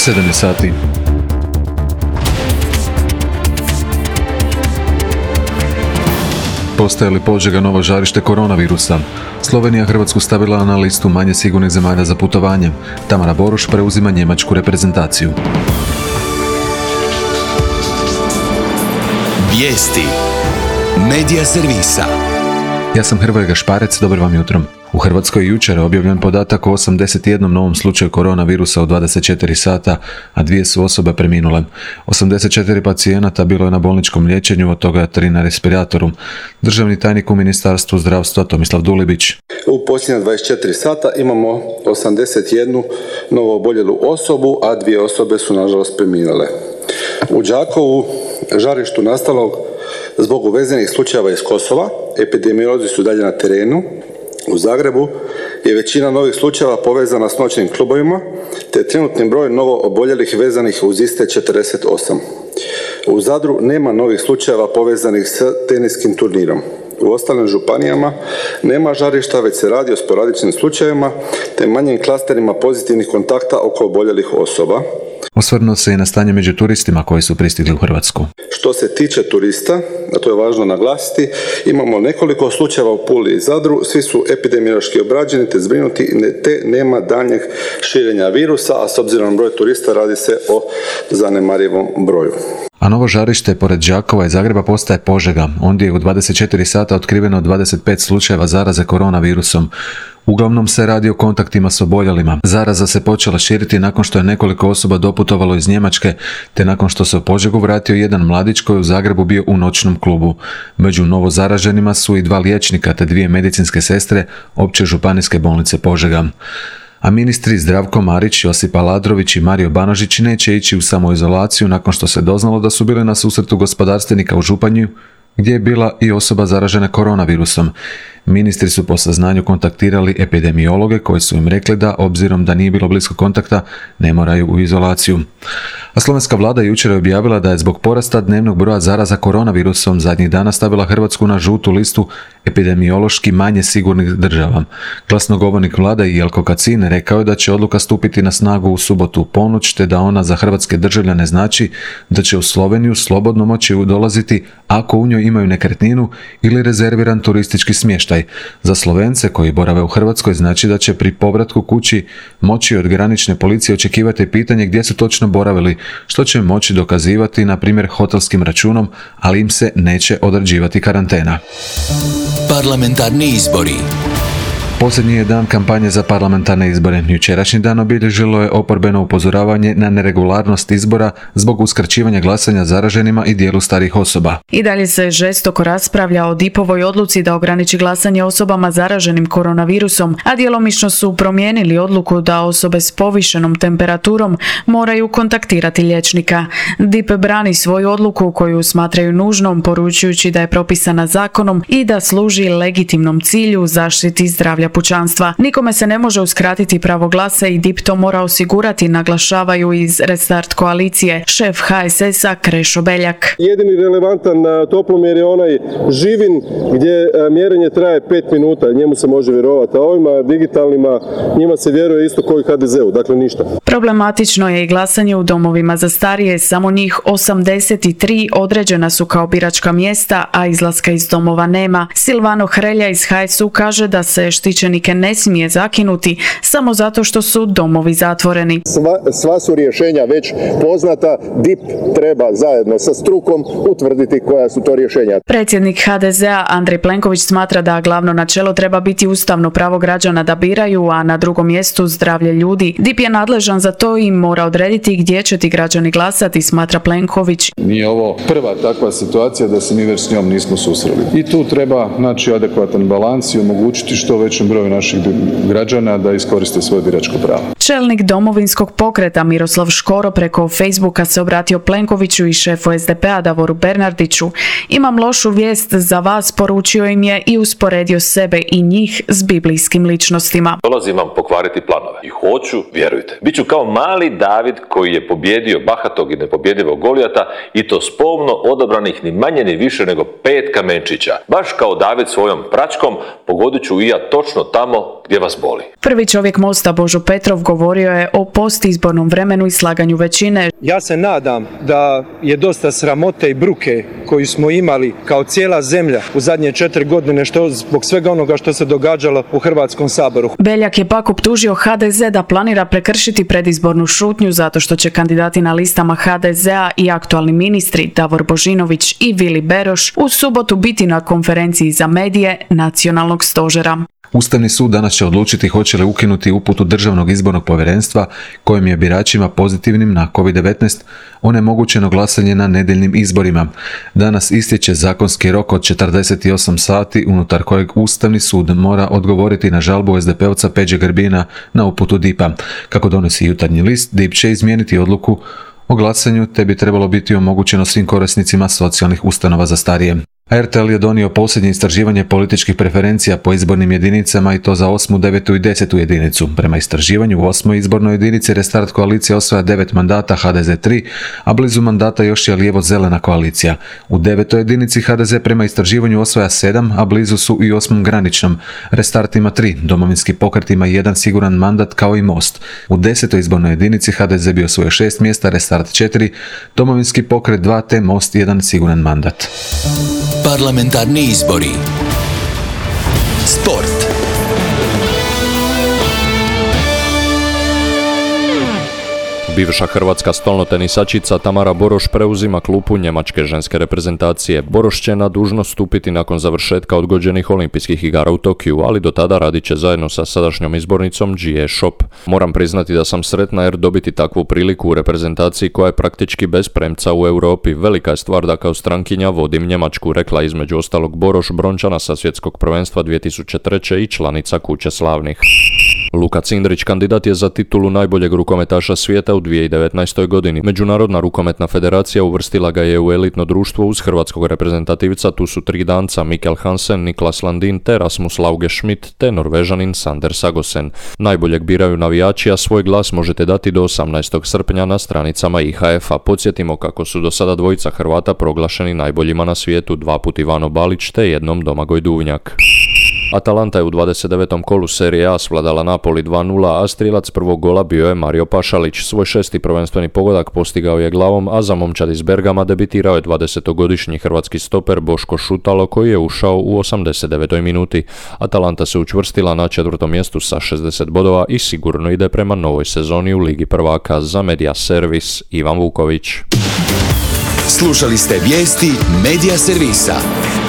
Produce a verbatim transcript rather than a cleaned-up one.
sedam je sati. Postaje li Požega novo žarište koronavirusa? Slovenija Hrvatsku stavila na listu manje sigurnih zemalja za putovanje. Tamara Boruš preuzima njemačku reprezentaciju. Vijesti Medija servisa. Ja sam Hrvoje Gašparec, dobro vam jutro. U Hrvatskoj jučer je objavljen podatak o osamdeset jednom novom slučaju koronavirusa u dvadeset četiri sata, a dvije su osobe preminule. osamdeset četiri pacijenata bilo je na bolničkom liječenju, od toga tri na respiratoru. Državni tajnik u Ministarstvu zdravstva Tomislav Dulibić. U posljednja dvadeset četiri sata imamo osamdeset jednu novo oboljelu osobu, a dvije osobe su nažalost preminule. U Đakovu, žarištu nastalog zbog uvezenih slučajeva iz Kosova, epidemiolozi su dalje na terenu. U Zagrebu je većina novih slučajeva povezana s noćnim klubovima, te trenutni broj novo oboljelih vezanih uz iste četrdeset osam. U Zadru nema novih slučajeva povezanih s teniskim turnirom. U ostalim županijama nema žarišta, već se radi o sporadičnim slučajevima te manjim klasterima pozitivnih kontakta oko oboljelih osoba. Osvrnuo se i na stanje među turistima koji su pristigli u Hrvatsku. Što se tiče turista, a to je važno naglasiti, imamo nekoliko slučajeva u Puli i Zadru, svi su epidemiološki obrađeni te zbrinuti, te nema daljnjeg širenja virusa, a s obzirom na broj turista radi se o zanemarivom broju. A novo žarište pored Đakova i Zagreba postaje Požega. Ondje je u dvadeset četiri sata otkriveno dvadeset pet slučajeva zaraze koronavirusom. Uglavnom se radi o kontaktima s oboljelima. Zaraza se počela širiti nakon što je nekoliko osoba doputovalo iz Njemačke, te nakon što se u Požegu vratio jedan mladić koji je u Zagrebu bio u noćnom klubu. Među novo zaraženima su i dva liječnika te dvije medicinske sestre Opće županijske bolnice Požega. A ministri Zdravko Marić, Josip Aladrović i Mario Banožić neće ići u samoizolaciju nakon što se doznalo da su bili na susretu gospodarstvenika u Županji, gdje je bila i osoba zaražena koronavirusom. Ministri su po saznanju kontaktirali epidemiologe koji su im rekli da, obzirom da nije bilo bliskog kontakta, ne moraju u izolaciju. A slovenska vlada jučer je objavila da je zbog porasta dnevnog broja zaraza koronavirusom zadnjih dana stavila Hrvatsku na žutu listu epidemiološki manje sigurnih država. Glasnogovornik vlade Jelko Kacin rekao je da će odluka stupiti na snagu u subotu u ponoć, te da ona za hrvatske državljane znači da će u Sloveniju slobodno moći dolaziti ako u njoj imaju nekretninu ili rezerviran turistički smještaj. Za Slovence koji borave u Hrvatskoj znači da će pri povratku kući moći od granične policije očekivati pitanje gdje su točno boravili, što će moći dokazivati na primjer hotelskim računom, ali im se neće određivati karantena. Parlamentarni izbori. Posljednji je dan kampanje za parlamentarne izbore. Jučerašnji dan obilježilo je oporbeno upozoravanje na neregularnost izbora zbog uskraćivanja glasanja zaraženima i dijelu starih osoba. I dalje se žestoko raspravlja o D I P-ovoj odluci da ograniči glasanje osobama zaraženim koronavirusom, a djelomično su promijenili odluku da osobe s povišenom temperaturom moraju kontaktirati liječnika. D I P brani svoju odluku koju smatraju nužnom, poručujući da je propisana zakonom i da služi legitimnom cilju zaštiti zdravlja pučanstva. Nikome se ne može uskratiti pravo glasa i D I P to mora osigurati, naglašavaju iz Restart koalicije šef H S S-a Krešo Beljak. Jedini relevantan toplomjer je onaj Živin gdje mjerenje traje pet minuta, njemu se može vjerovati, a ovima digitalnima njima se vjeruje isto kao i H D Z-u, dakle ništa. Problematično je i glasanje u domovima za starije, samo njih osamdeset tri određena su kao biračka mjesta, a izlaska iz domova nema. Silvano Hrelja iz H S U kaže da se štićenike ne smije zakinuti samo zato što su domovi zatvoreni. Sva, sva su rješenja već poznata, D I P treba zajedno sa strukom utvrditi koja su to rješenja. Predsjednik H D Z-a Andrej Plenković smatra da glavno načelo treba biti ustavno pravo građana da biraju, a na drugom mjestu zdravlje ljudi. D I P je nadležan za to i mora odrediti gdje će ti građani glasati, smatra Plenković. Nije ovo prva takva situacija da se mi već s njom nismo susreli. I tu treba naći adekvatan balans i omogućiti što većem broju naših građana da iskoriste svoje biračko pravo. Čelnik Domovinskog pokreta Miroslav Škoro preko Facebooka se obratio Plenkoviću i šefu S D P-a Davoru Bernardiću. Imam lošu vijest za vas, poručio im je i usporedio sebe i njih s biblijskim ličnostima. Dolazim vam pokvariti planove i hoću, vjerujte, bit ću kao mali David koji je pobjedio bahatog i nepobjedivog Golijata i to s pomno odabranih ni manje ni više nego pet kamenčića. Baš kao David svojom pračkom pogodit ću i ja točno točno tamo gdje vas boli. Prvi čovjek Mosta Božo Petrov govorio je o postizbornom vremenu i slaganju većine. Ja se nadam da je dosta sramote i bruke koju smo imali kao cijela zemlja u zadnje četiri godine što zbog svega onoga što se događalo u Hrvatskom saboru. Beljak je pak optužio ha de ze da planira prekršiti predizbornu šutnju zato što će kandidati na listama ha de zea i aktualni ministri Davor Božinović i Vili Beroš u subotu biti na konferenciji za medije Nacionalnog stožera. Ustavni sud danas će odlučiti hoće li ukinuti uputu Državnog izbornog povjerenstva kojim je biračima pozitivnim na kovid devetnaest onemogućeno glasanje na nedjeljnim izborima. Danas istječe zakonski rok od četrdeset osam sati unutar kojeg Ustavni sud mora odgovoriti na žalbu es de pe ovca Peđe Grbina na uputu D I P-a. Kako donosi Jutarnji list, D I P će izmijeniti odluku o glasanju te bi trebalo biti omogućeno svim korisnicima socijalnih ustanova za starije. er te el je donio posljednje istraživanje političkih preferencija po izbornim jedinicama i to za osmu, devetu i desetu jedinicu. Prema istraživanju u osmoj izbornoj jedinici Restart koalicija osvaja devet mandata, ha de ze tri, a blizu mandata još je lijevo-zelena koalicija. U devetoj jedinici ha de ze prema istraživanju osvaja sedam, a blizu su i osmom graničnom. Restart ima tri, Domovinski pokret ima jedan siguran mandat kao i Most. U desetoj izbornoj jedinici ha de ze bi osvojio šest mjesta, Restart četiri, Domovinski pokret dva te Most jedan siguran mandat. Parlamentarni izbori. Sport. Bivša hrvatska stolnotenisačica Tamara Boroš preuzima klupu njemačke ženske reprezentacije. Boroš će na dužnost stupiti nakon završetka odgođenih olimpijskih igara u Tokiju, ali do tada radit će zajedno sa sadašnjom izbornicom Jie Shop. Moram priznati da sam sretna jer dobiti takvu priliku u reprezentaciji koja je praktički bez premca u Europi. Velika je stvar da kao strankinja vodim Njemačku, rekla između ostalog Boroš, brončana sa svjetskog prvenstva dvije tisuće treće i članica Kuće slavnih. Luka Cindrić kandidat je za titulu najboljeg rukometaša svijeta u dvije tisuće devetnaestoj. godini. Međunarodna rukometna federacija uvrstila ga je u elitno društvo uz hrvatskog reprezentativca, tu su tri Danca, Mikkel Hansen, Niklas Landin te Rasmus Lauge Schmidt te Norvežanin Sander Sagosen. Najboljeg biraju navijači, a svoj glas možete dati do osamnaestog srpnja na stranicama i ha efa. Podsjetimo kako su do sada dvojica Hrvata proglašeni najboljima na svijetu, dva put Ivano Balić te jednom Domagoj Duvnjak. Atalanta je u dvadeset devetom kolu Serije A svladala Napoli dva nula, a strijelac prvog gola bio je Mario Pašalić. Svoj šesti prvenstveni pogodak postigao je glavom, a za momčad iz Bergama debitirao je dvadesetogodišnji hrvatski stoper Boško Šutalo koji je ušao u osamdeset devetoj minuti. Atalanta se učvrstila na četvrtom mjestu sa šezdeset bodova i sigurno ide prema novoj sezoni u Ligi prvaka. Za Media Servis Ivan Vuković. Slušali ste vijesti Media Servisa.